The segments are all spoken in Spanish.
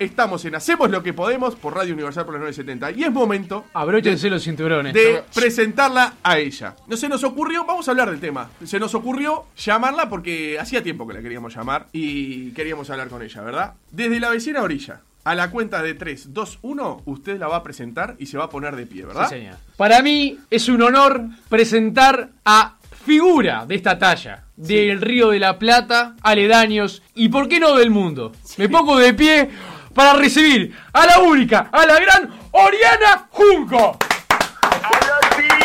Estamos en Hacemos lo que podemos por Radio Universal por las 970. Y es momento... Abróchense los cinturones. De presentarla a ella. No se nos ocurrió, vamos a hablar del tema. Se nos ocurrió llamarla porque hacía tiempo que la queríamos llamar y queríamos hablar con ella, ¿verdad? Desde la vecina orilla. A la cuenta de 3, 2, 1, usted la va a presentar y se va a poner de pie, ¿verdad? Sí, señor. Para mí es un honor presentar a figura de esta talla, del Río de la Plata, aledaños y, ¿por qué no, del mundo? Sí. Me pongo de pie para recibir a la única, a la gran Oriana Junco. ¡Hola,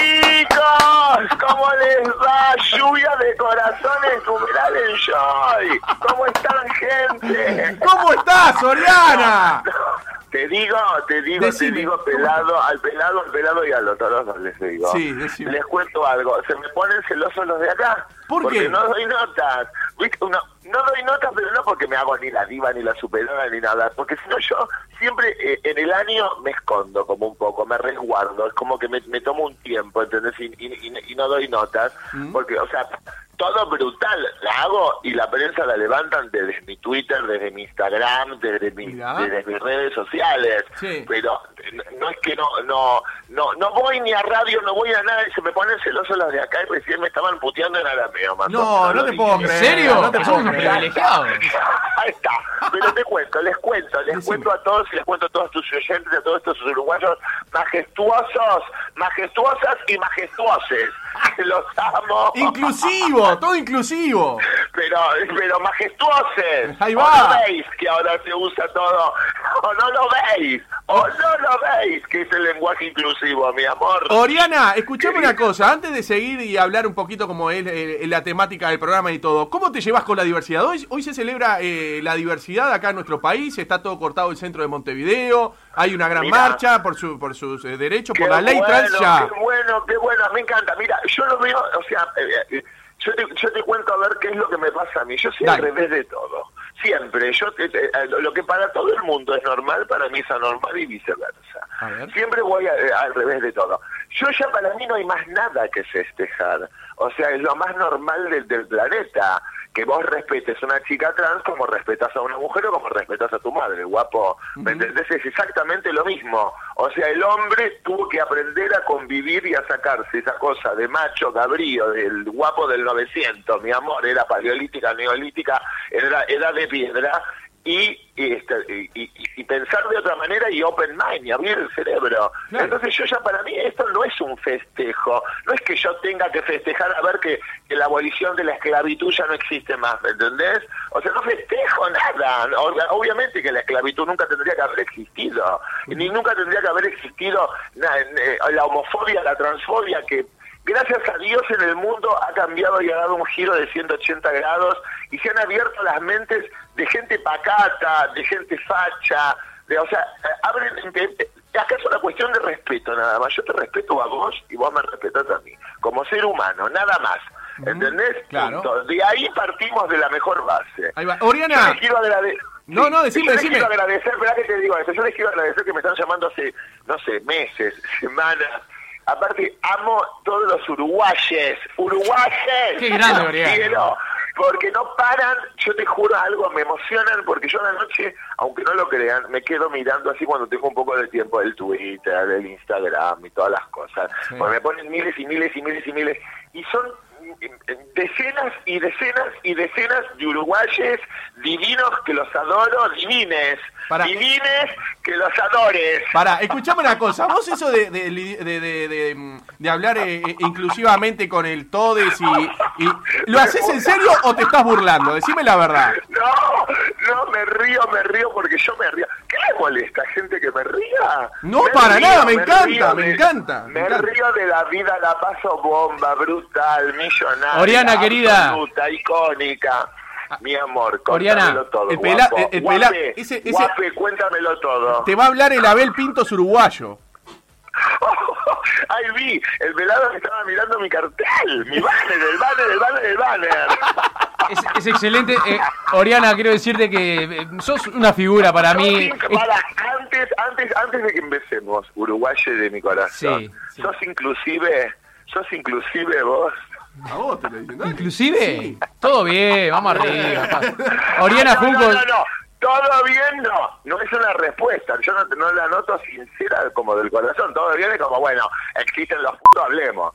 chicos! ¿Cómo les va? Lluvia de corazones, numeral Enjoy. ¿Cómo están, gente? ¿Cómo estás, Oriana? Te digo, pelado, al pelado y a los todos les digo. Sí, decime. Les cuento algo, se me ponen celosos los de acá. ¿Por qué? Porque no doy notas. No doy notas, pero no porque me hago ni la diva, ni la superiora, ni nada. Porque si no, yo siempre en el año me escondo como un poco, me resguardo. Es como que me tomo un tiempo, ¿entendés? Y no doy notas. Porque, o sea, todo brutal la hago y la prensa la levantan desde mi Twitter, desde mi Instagram, desde mis redes sociales. Sí. Pero no es que no voy ni a radio, no voy a nada y se me ponen celosos los de acá y recién me estaban puteando en arameo. No te puedo creer. ¿En serio? No te puedo creer. Ahí está. Pero les cuento a todos y les cuento a todos tus oyentes, a todos estos uruguayos majestuosos, majestuosas y majestuoses. Los amo. Inclusivo, todo inclusivo. Pero majestuoses. Ahí va. ¿O no veis que ahora se usa todo? ¿O no lo veis? ¿O no lo veis que es el lenguaje inclusivo, mi amor? Oriana, escuchame una cosa. Antes de seguir y hablar un poquito como es la temática del programa y todo, ¿cómo te llevas con la diversidad? Hoy se celebra la diversidad acá en nuestro país. Está todo cortado el centro de Montevideo. Hay una gran marcha por sus derechos, por la ley trans ya. Qué bueno, me encanta. Mira, yo lo veo, o sea, yo te cuento a ver qué es lo que me pasa a mí. Yo soy al revés de todo. Siempre. Lo que para todo el mundo es normal, para mí es anormal y viceversa. Siempre voy al revés de todo. Para mí no hay más nada que festejar. O sea, es lo más normal del planeta. Que vos respetes a una chica trans como respetas a una mujer o como respetas a tu madre, guapo. ¿Me entendés? Es exactamente lo mismo. O sea, el hombre tuvo que aprender a convivir y a sacarse esa cosa de macho, cabrío, del guapo del 900, mi amor, era paleolítica, neolítica, era edad de piedra, y pensar de otra manera y open mind y abrir el cerebro. Claro. Entonces para mí esto no es un festejo, no es que yo tenga que festejar a ver que la abolición de la esclavitud ya no existe más, ¿me entendés? O sea, no festejo nada. Obviamente que la esclavitud nunca tendría que haber existido, ni nunca tendría que haber existido la homofobia, la transfobia, que gracias a Dios en el mundo ha cambiado y ha dado un giro de 180 grados y se han abierto las mentes de gente pacata, de gente facha, acá es una cuestión de respeto nada más. Yo te respeto a vos y vos me respetas a mí, como ser humano, nada más. ¿Entendés? Claro. De ahí partimos de la mejor base. Ahí va. Oriana. Yo les quiero agradecer. Decime. Yo les quiero agradecer, ¿verdad que te digo esto? Yo les quiero agradecer que me están llamando hace, no sé, meses, semanas. Aparte, amo todos los uruguayes. ¡Qué grande, Oriana! Quiero, porque no paran, yo te juro algo, me emocionan, porque yo a la noche, aunque no lo crean, me quedo mirando así cuando tengo un poco de tiempo el Twitter, el Instagram y todas las cosas. Sí. Porque me ponen miles y miles y miles y miles, y son decenas y decenas y decenas de uruguayes divinos que los adoro, divines que los adores. Escuchame una cosa, vos eso de hablar inclusivamente con el todes y ¿lo haces en serio o te estás burlando? Decime la verdad. No, me río porque yo me río. ¿Qué le molesta, gente, que me ría? No, para nada, me encanta. Me río de la vida, la paso bomba, brutal, millonaria. Oriana, querida. Absoluta, icónica. Mi amor, Oriana, cuéntamelo todo. Guape, cuéntamelo todo. Te va a hablar el Abel Pintos uruguayo. Ay, vi, el velado que estaba mirando mi cartel, mi banner, el banner. Es excelente. Oriana, quiero decirte que sos una figura para mí. Antes de que empecemos, uruguayo de mi corazón, sí. ¿Sos inclusive vos? A vos te lo dicen. ¿Inclusive? Sí. Todo bien, vamos arriba. Oriana Junco. No. Todo bien, no es una respuesta, yo no la noto sincera como del corazón, todo bien es como, bueno, existen los putos, hablemos.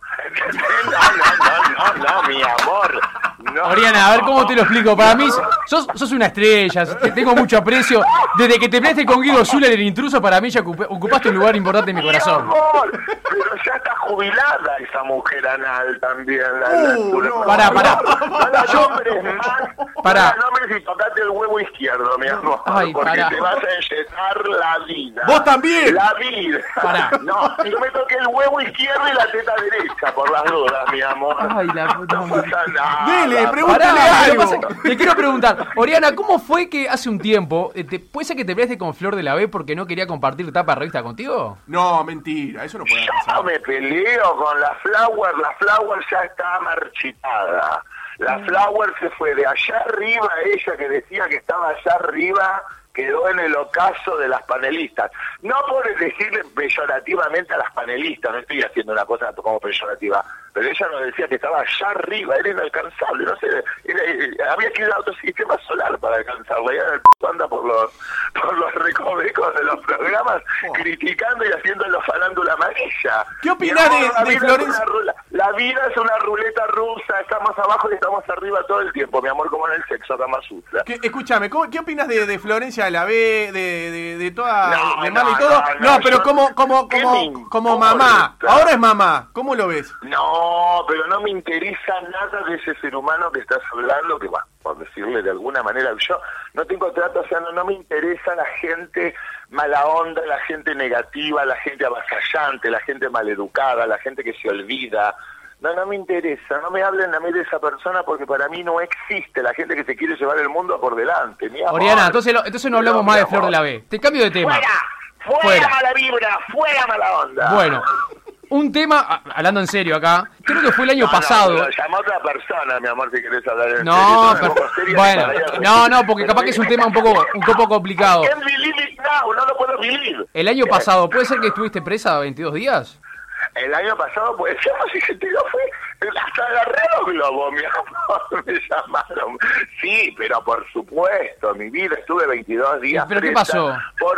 No, mi amor. No. Oriana, a ver cómo te lo explico. Para mí, sos una estrella, te tengo mucho aprecio. Desde que te peleaste con Guido Zuller, el intruso, para mí ya ocupaste un lugar importante en mi corazón. Amor, pero ya está jubilada esa mujer anal también. Pará. No la nombres más. Pará. No la nombres y tocate el huevo izquierdo, mi amor. Ay, porque pará. te vas a enyesar la vida. ¡Vos también! La vida. Pará. No, yo me toqué el huevo izquierdo y la teta derecha, por las dudas, mi amor. Ay, la puta no madre. pasa nada. Dele, Pará, pregúntale lo que algo. pasa es que te quiero preguntar, Oriana, ¿cómo fue que hace un tiempo, puede ser que te peleaste con Flor de la B porque no quería compartir tapa de revista contigo? No, mentira, eso no puede Yo pasar. no me peleo con la Flower ya está marchitada. La Flower se fue de allá arriba, ella que decía que estaba allá arriba, quedó en el ocaso de las panelistas. No por decirle peyorativamente a las panelistas, no estoy haciendo una cosa como peyorativa, pero ella nos decía que estaba allá arriba, era inalcanzable, no sé, había que ir a otro sistema solar para alcanzarla, y ahora el puto anda por los recovecos de los programas, criticando y haciendo farándula amarilla. ¿Qué opinás de Florencia? La vida es una ruleta rusa, estamos abajo y estamos arriba todo el tiempo, mi amor, como en el sexo, Kama Sutra. Escúchame, ¿qué opinas de Florencia de la B, de toda, de Mala y no, todo? no, Pero ¿qué me como mamá, importa? ahora es mamá, ¿cómo lo ves? No, pero no me interesa nada de ese ser humano que estás hablando, que va, por decirle de alguna manera, yo no tengo trato, o sea, no me interesa la gente mala onda, la gente negativa, la gente avasallante, la gente maleducada, la gente que se olvida. No me interesa, no me hablen a mí de esa persona porque para mí no existe la gente que se quiere llevar el mundo por delante. Mi amor. Oriana, entonces no hablamos más de Flor de la B. Te cambio de tema. ¡Fuera mala vibra! ¡Fuera mala onda! Bueno, un tema, hablando en serio acá, creo que fue el año pasado. No, llama a otra persona, mi amor, si querés hablar en No, serio. pero, bueno, no, porque capaz que es un tema un poco complicado. Can't believe it now, no lo puedo believe. El año pasado, ¿puede ser que estuviste presa 22 días? El año pasado, pues, si se te lo fue, hasta agarré los globos, mi amor, me llamaron. Sí, pero por supuesto, mi vida, estuve 22 días ¿Pero qué presa pasó?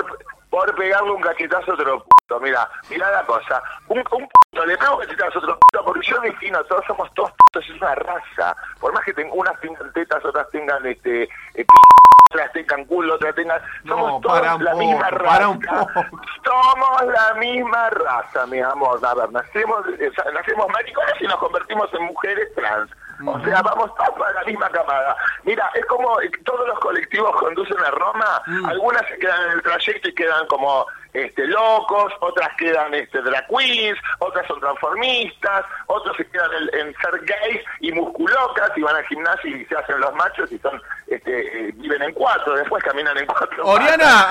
por pegarle un cachetazo a otro puto. Mira la cosa, un puto, le pego un cachetazo a otro puto, porque yo defino, todos somos todos putos, es una raza. Por más que unas tengan tetas, otras tengan otras tengan culo, otras tengan... Somos todos la misma raza. Somos la misma raza, mi amor. A ver, nacemos maricones y nos convertimos en mujeres trans. O sea, vamos todos para la misma camada. Mira, es como todos los colectivos conducen a Roma, algunas se quedan en el trayecto y quedan como locos, otras quedan drag queens, otras son transformistas, otros se quedan en ser gays y musculocas y van al gimnasio y se hacen los machos y son viven en 4, después caminan en 4. Oriana,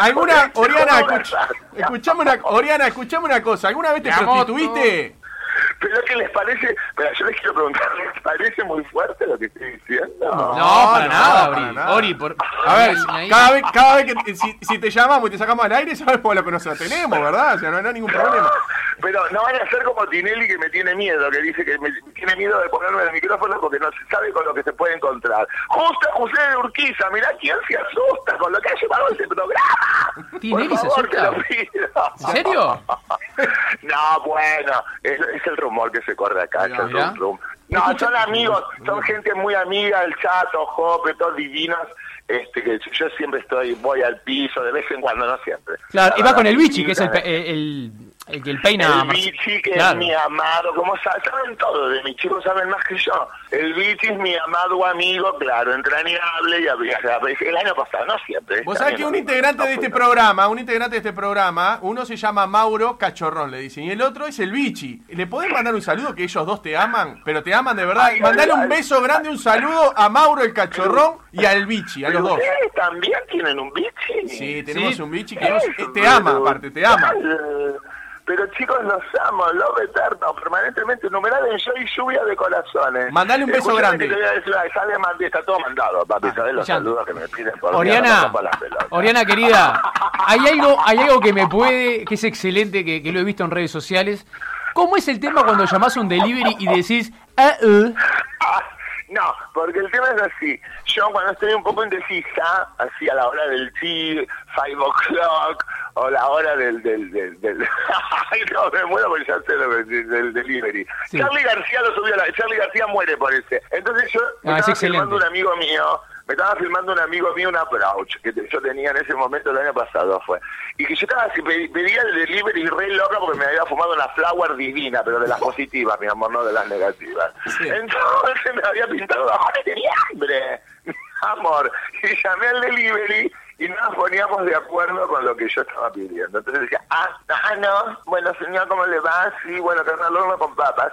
escuchame una cosa, ¿alguna vez te prostituiste? Pero ¿qué les parece? Pero yo les quiero preguntar, ¿les parece muy fuerte lo que estoy diciendo? No, para nada, Ori. A ver, cada vez que si te llamamos y te sacamos al aire, sabemos a lo que nos atenemos, ¿verdad? O sea, no hay ningún problema. Pero no van a ser como Tinelli, que me tiene miedo, que dice que me tiene miedo de ponerme el micrófono porque no se sabe con lo que se puede encontrar. Justo José de Urquiza, mirá quién se asusta con lo que ha llevado ese programa. ¿Tinelli se asusta? Te lo pido. ¿En serio? No, bueno, es el rumor que se corre acá. Mirá, mirá. No, son amigos, son gente muy amiga, el Chato, Jope, todos divinos. Que yo siempre voy al piso, de vez en cuando, no siempre. Claro, y va con el Bichi, que es el que peina. El Bichi, que claro. es mi amado, como saben todo de mis chicos, saben más que yo. El Bichi es mi amado amigo, claro, entrañable, y el año pasado, no siempre. Vos sabés que un integrante de este programa, uno se llama Mauro Cachorrón, le dicen, y el otro es el Bichi. ¿Le podés mandar un saludo, que ellos dos te aman, pero te aman de verdad? Mandale un beso grande, un saludo a Mauro el Cachorrón y al Bichi, a los dos. ¿Ustedes también tienen un Bichi? Sí, tenemos un Bichi que te ama, aparte, te ama. Pero chicos, los amo, love eterno, permanentemente, numeral en yo y lluvia de corazones. Mandale un beso grande. Que te voy a decir, está todo mandado, papi, ¿sabés los saludos que me piden por Oriana, Oriana querida, hay algo que es excelente, que lo he visto en redes sociales. ¿Cómo es el tema cuando llamás a un delivery y decís, No, porque el tema es así. Yo cuando estoy un poco indecisa, así a la hora del tea, 5 o'clock, o la hora del ay, no, me muero porque ya sé lo del delivery. Sí. Charly García lo subió Charly García muere por ese. Entonces yo me estaba filmando un amigo mío, un approach que yo tenía en ese momento el año pasado fue. Y que yo estaba así, pedía el delivery re loca porque me había fumado una flower divina, pero de las positivas, mi amor, no de las negativas. Sí. Entonces me había pintado, tenía hambre, mi amor. Y llamé al delivery y no nos poníamos de acuerdo con lo que yo estaba pidiendo. Entonces decía, no, bueno señor, ¿cómo le va? Sí, bueno, carne al horno con papas.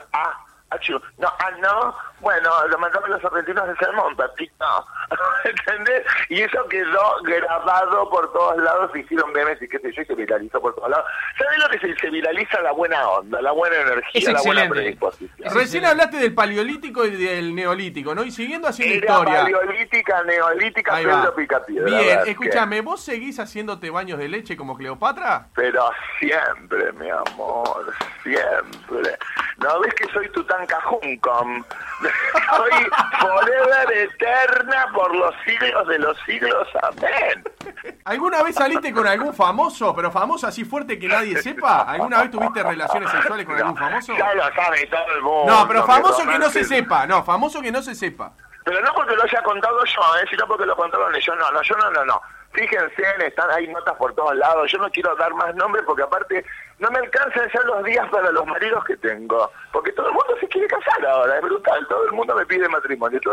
No, bueno, lo mandamos los argentinos de salmón, papito. ¿Entendés? Y eso quedó grabado por todos lados, se hicieron memes y qué sé yo, y se viralizó por todos lados. ¿Sabés lo que se viraliza? La buena onda, la buena energía, la buena predisposición. Recién hablaste del paleolítico y del neolítico, ¿no? Y siguiendo haciendo Era historia. Paleolítica, neolítica, Pedro Picapiedra. Bien, escúchame, ¿vos seguís haciéndote baños de leche como Cleopatra? Pero siempre, mi amor, siempre. ¿No ves que soy Tutankajuncom? Soy forever eterna por los siglos de los siglos, amén. ¿Alguna vez saliste con algún famoso, pero famoso así fuerte que nadie sepa? ¿Alguna vez tuviste relaciones sexuales con algún famoso? Ya lo sabe todo el mundo. No, pero famoso que no se sepa, famoso que no se sepa. Pero no porque lo haya contado yo, sino porque lo contaron ellos. No. Fíjense, hay notas por todos lados. Yo no quiero dar más nombres porque aparte no me alcanzan ya los días para los maridos que tengo. Porque todo el mundo se quiere casar ahora, es brutal. Todo el mundo me pide matrimonio.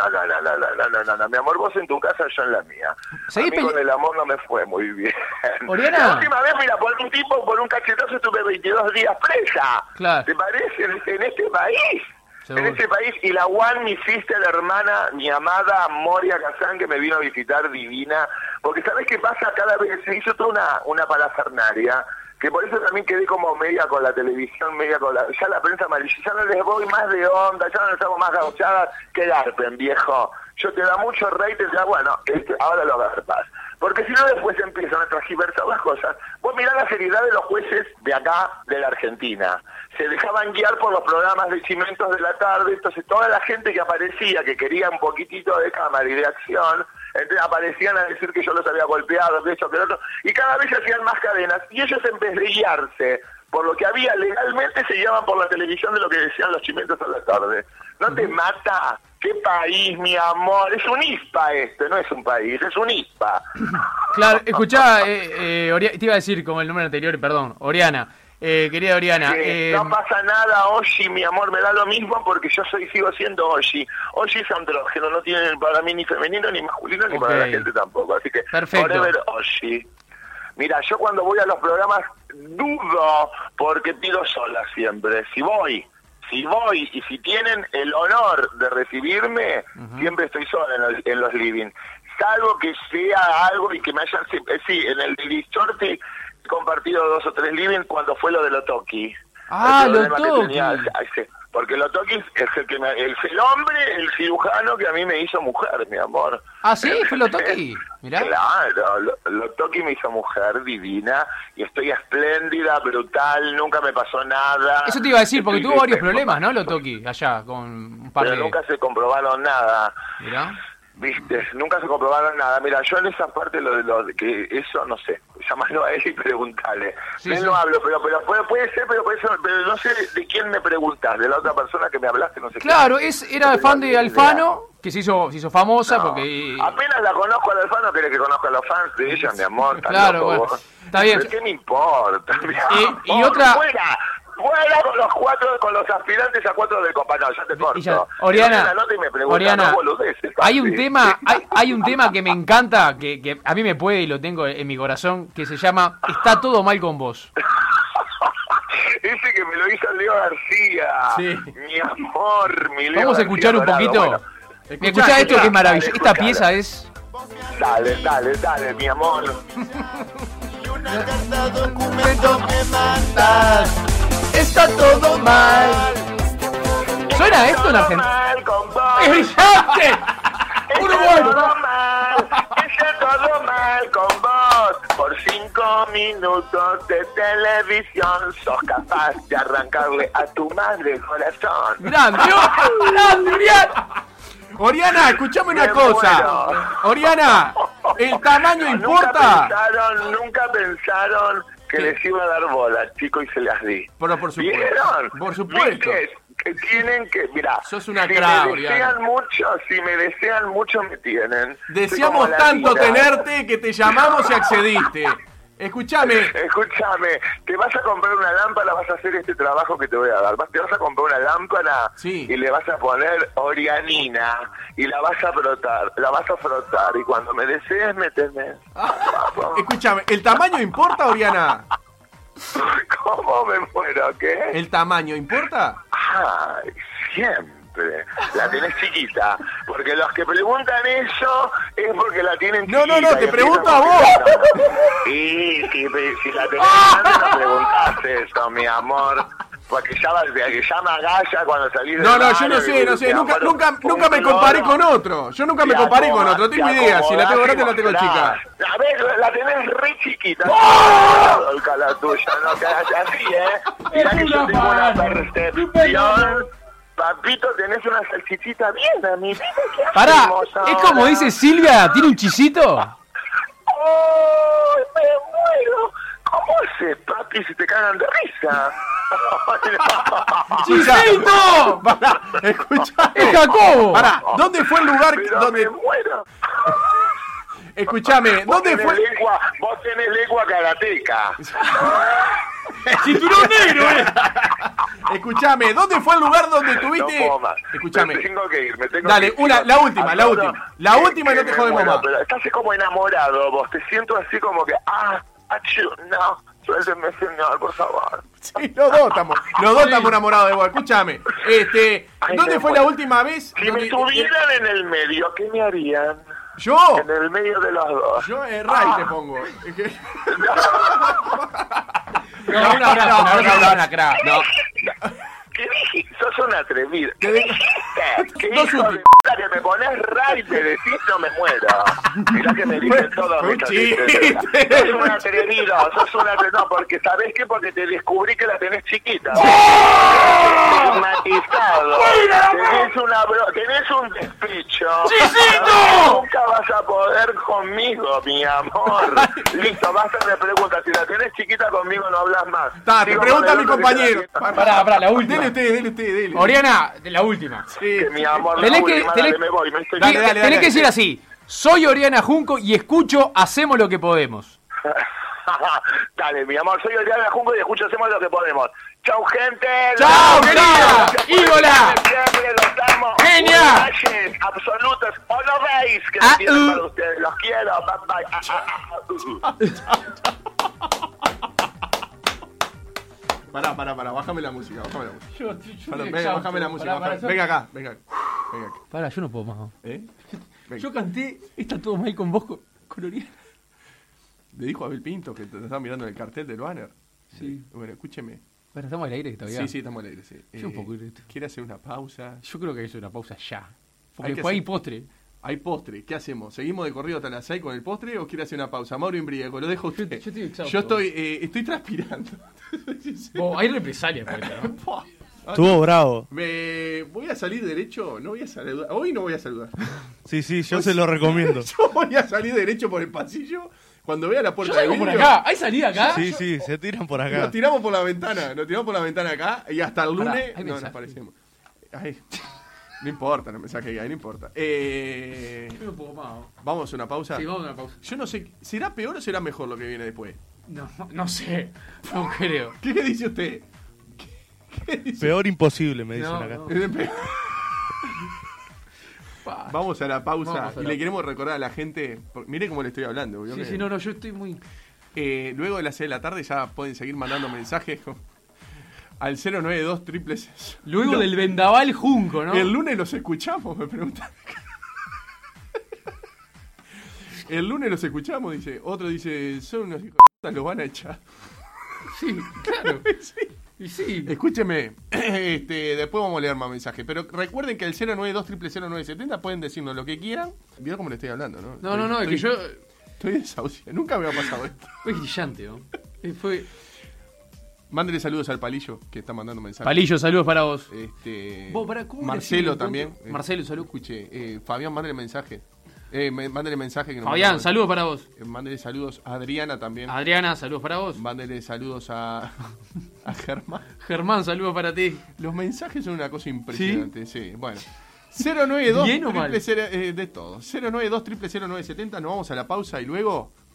No, mi amor, vos en tu casa, yo en la mía. A mí con el amor no me fue muy bien. Oriana. La última vez, mira, por un cachetazo estuve 22 días presa. Claro. ¿Te parece? En este país. Seguro. En este país, y la Juan, mi sister, la hermana, mi amada Moria Kazán, que me vino a visitar, divina, porque ¿sabes qué pasa? Cada vez se hizo toda una parafernalia, que por eso también quedé como media con la televisión, media con ya la prensa amarilla, ya no les voy más de onda, ya no les hago más gauchadas, que garpen, viejo. Yo te da mucho rating, ya bueno, ahora lo garpas. Porque si no después empiezan a transgiversar las cosas. Vos mirá la seriedad de los jueces de acá, de la Argentina. Se dejaban guiar por los programas de Cimentos de la tarde, entonces toda la gente que aparecía, que quería un poquitito de cámara y de acción, entonces aparecían a decir que yo los había golpeado, que eso, que lo otro, y cada vez se hacían más cadenas, y ellos en vez de guiarse por lo que había legalmente, se guiaban por la televisión de lo que decían los Cimentos a la tarde. ¿No te mata? ¿Qué país, mi amor? Es un ISPA no es un país, es un ISPA. Claro, escuchá, te iba a decir como el número anterior, perdón, Oriana. Querida Oriana. No pasa nada, Oshi, mi amor, me da lo mismo porque yo sigo siendo Oshi. Oshi es andrógeno, no tiene para mí ni femenino, ni masculino, ni para la gente tampoco. Así que, perfecto. Forever Oshi. Mira, yo cuando voy a los programas dudo porque pido sola siempre. Si voy y si tienen el honor de recibirme, siempre estoy sola en los living. Salvo que sea algo y que me hayan... Sí, en el Shorty he compartido 2 o 3 living cuando fue lo de Lotoki. Lotoki. Porque Lotoki es el hombre, el cirujano que a mí me hizo mujer, mi amor. ¿Ah, sí? ¿Fue Lotoki? Mirá. Claro, Lotoki me hizo mujer divina y estoy espléndida, brutal, nunca me pasó nada. Eso te iba a decir, porque tuvo varios problemas, ¿no, Lotoki? Allá, con un par Pero nunca se comprobaron nada. Mirá. Viste, nunca se comprobaron nada. Mira, yo en esa parte lo de que eso no sé. Llamalo a él y preguntale. Él no hablo, pero puede ser, pero no sé de quién me preguntas, de la otra persona que me hablaste, no sé. Claro, era fan de Alfano, que se hizo famosa porque... Apenas la conozco a Alfano, querés que conozca a los fans de ella, mi amor. Claro, bueno, está bien. ¿Pero qué me importa? Y otra... Fuera con los aspirantes a 4 de Copa. No, ya te corto. Oriana, hay un tema que me encanta, que a mí me puede y lo tengo en mi corazón, que se llama Está todo mal con vos. Ese que me lo hizo Leo García. Sí. Mi amor, mi Leo. Vamos a escuchar un poquito. Bueno, escuchá esto que es maravilloso. Esta pieza es... Dale, mi amor. Y una carta documento me mandas. Está todo mal. ¿Suena esto en Argentina? ¡Es brillante! Está todo mal con vos. Por 5 minutos de televisión sos capaz de arrancarle a tu madre el corazón. ¡Grande, Oriana! Oriana, escuchame una Me cosa. muero. Oriana, ¿el tamaño importa? Nunca pensaron que les iba a dar bola, chicos, y se las di. Pero por supuesto. ¿Vieron? Por supuesto. ¿Viste? Que tienen que, mirá, Sos una si cra, me Oriana. desean mucho, me tienen. Soy Deseamos como la tanto vida. tenerte que te llamamos y accediste. Escuchame. Escúchame, te vas a comprar una lámpara, vas a hacer este trabajo que te voy a dar. Te vas a comprar una lámpara Sí. y le vas a poner Orianina y la vas a frotar y cuando me desees me tenés. Escúchame, ¿el tamaño importa, Oriana? ¿Cómo me muero? ¿Qué? ¿El tamaño importa? Ay, siempre. La tenés chiquita. Porque los que preguntan eso es porque la tienen No, chiquita. no, no, te y pregunto empiezan a vos. porque- Sí, si la tenés grande no preguntás eso, mi amor. Porque llama a Gaya cuando salís del No, no, yo baño no y sé, dice, no sé, mi nunca amor, nunca me un comparé cloro. con otro. Yo nunca me Te comparé con acomodas, otro, tengo te idea, si la tengo acomodás grande la tengo y chica. mostrás. A ver, la tenés re chiquita. La tuya, no te hagas así, Mirá que yo tengo una percepción. Papito, tenés una salchichita bien, amiguito. ¿Qué Pará, hacemos es ahora? como dice Silvia, ¿tiene un chisito? ¡Ay, me muero! ¿Cómo haces, papi, si te cagan de risa? ¡Chisito! Pará, escuchame. ¡Es Jacobo! Pará, ¿dónde fue el lugar Pero donde... me muero. Escuchame, ¿dónde fue? Vos tenés lengua karateca. ¡Cinturón negro, Escuchame, ¿dónde fue el lugar donde No tuviste? puedo más. Escuchame. Me tengo que ir, me tengo Dale, que ir. la última, la Adoro última. La última y no te me jodemos muero, más. Pero estás como enamorado vos, te siento así como que, achú, no, suélteme, señor, por favor. Sí, los dos estamos enamorados de vos. Escúchame, Ay, ¿dónde me fue muero. la última vez? Si me tuvieran en el medio, ¿qué me harían? Yo, En el medio de los dos. Ray te pongo. Es que- No, un abrazo, una cra. No, ¿Qué dijiste? Sos un atrevido. ¿Qué ¿Qué di- dijiste? ¿Qué Dos hijo de últimos. p*** que me pones ray me decís no me muero? Mirá que me dicen todo. fue un muchas chiste. veces. Sos un atrevido, no, porque ¿sabés qué? Porque te descubrí que la tenés chiquita. Estigmatizado. Tenés un despecho. ¡Chisito! Nunca vas a poder conmigo, mi amor. Listo, basta de preguntas. Si la tenés chiquita conmigo no hablas más. Ta, te Sigo pregunta con mi el otro que compañero. te la- Pará, la última. Dele usted. Oriana, la última. Sí. Que mi amor, Tenés la que- última, tenés- dale, me voy, me estoy... Dale, dale. Tenés que decir así. Soy Oriana Junco y escucho Hacemos lo que podemos. Dale, mi amor, soy Oriana Junco y escucho, hacemos lo que podemos. Chau, gente. Chau, Los querida. amo. Ídola. Siempre los amo. Genia. Detalles absolutos. O lo veis que Ah, me tienen para ustedes. Los quiero. Bye, bye. Pará, bájame la música. Yo Venga, bájame la música. Venga acá. Pará, yo no puedo más. ¿Eh? Venga. Yo canté Está todo mal con vos, con Oriana. Le dijo a Abel Pinto que te estaba mirando en el cartel del banner. Sí. Bueno, escúcheme. Bueno, estamos al aire todavía. Sí, estamos al aire, sí. Yo un poco directo. ¿Quiere hacer una pausa? Yo creo que hay que hacer una pausa ya. Porque Hay que después hay hacer- postre. Hay postre, ¿qué hacemos? ¿Seguimos de corrido hasta las 6 con el postre o quiere hacer una pausa? Mauro Imbriaco, lo dejo a usted. Yo estoy exhausto. Yo estoy transpirando. Hay represalias por esto, ¿no? Pua. Estuvo bravo. ¿Voy a salir derecho? No voy a saludar. Hoy no voy a saludar. Sí, yo se lo recomiendo. Yo voy a salir derecho por el pasillo. Cuando vea la puerta Yo de salgo vidrio, por acá. ¿Hay salida acá? Sí, se tiran por acá. nos tiramos por la ventana acá y hasta el Pará, lunes hay no nos mensaje. parecemos. Ay, no importa, no mensaje que hay, no importa. Yo no puedo más. Vamos a una pausa. Sí, vamos a una pausa. Yo no sé, ¿será peor o será mejor lo que viene después? No sé. No creo. ¿Qué dice usted? ¿Qué dice? Peor imposible, me dicen No, acá. no. Vamos a la pausa Vamos a y la- le queremos recordar a la gente. Mire cómo le estoy hablando. ¿vio? Sí, no, yo estoy muy... Luego de las 6 de la tarde ya pueden seguir mandando mensajes al 092 triple. Luego del vendaval junco, ¿no? El lunes los escuchamos, me preguntan. El lunes los escuchamos, dice. Otro dice, son unos hijos de puta, los van a echar. Sí, claro. Sí. Y sí. Escúcheme, después vamos a leer más mensajes. Pero recuerden que al 092 0970 pueden decirnos lo que quieran. ¿Vieron cómo le estoy hablando, no? No, es que yo... Estoy desahuciado. Nunca me ha pasado esto. Fue brillante, ¿no? Fue... Mándele saludos al Palillo, que está mandando mensajes. Palillo, saludos para vos. Vos, ¿cómo Marcelo también. Marcelo, salud. Escuche, Fabián, mándele mensaje. Mándele mensaje. Que Fabián, saludos para vos. Mándele saludos a Adriana también. Adriana, saludos para vos. Mándele saludos a Germán. Germán, saludos para ti. Los mensajes son una cosa impresionante, sí. Bueno. 092 ¿Bien o mal? de todo. 092 00970. Nos vamos a la pausa y luego